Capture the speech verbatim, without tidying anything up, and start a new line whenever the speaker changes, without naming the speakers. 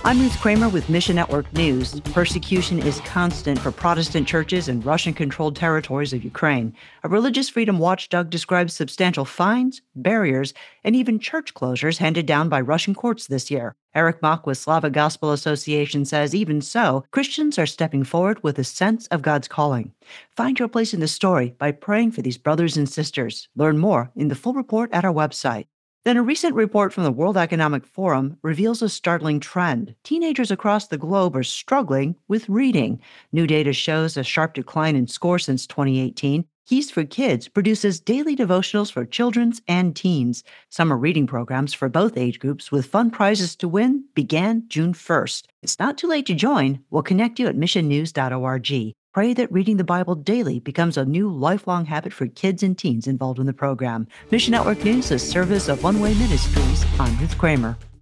I'm Ruth Kramer with Mission Network News. Persecution is constant for Protestant churches in Russian-controlled territories of Ukraine. A religious freedom watchdog describes substantial fines, barriers, and even church closures handed down by Russian courts this year. Eric Mock with Slavic Gospel Association says even so, Christians are stepping forward with a sense of God's calling. Find your place in the story by praying for these brothers and sisters. Learn more in the full report at our website. Then a recent report from the World Economic Forum reveals a startling trend. Teenagers across the globe are struggling with reading. New data shows a sharp decline in score since twenty eighteen. Keys for Kids produces daily devotionals for children and teens. Summer reading programs for both age groups with fun prizes to win began June first. It's not too late to join. We'll connect you at mission news dot org. Pray that reading the Bible daily becomes a new lifelong habit for kids and teens involved in the program. Mission Network News, a service of One Way Ministries. I'm Ruth Kramer.